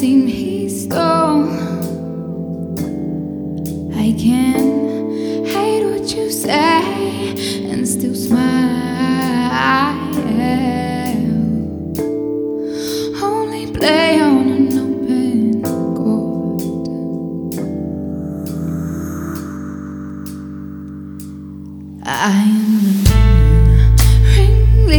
seem he stole. I can hate what you say and still smile. Only play on an open chord. I am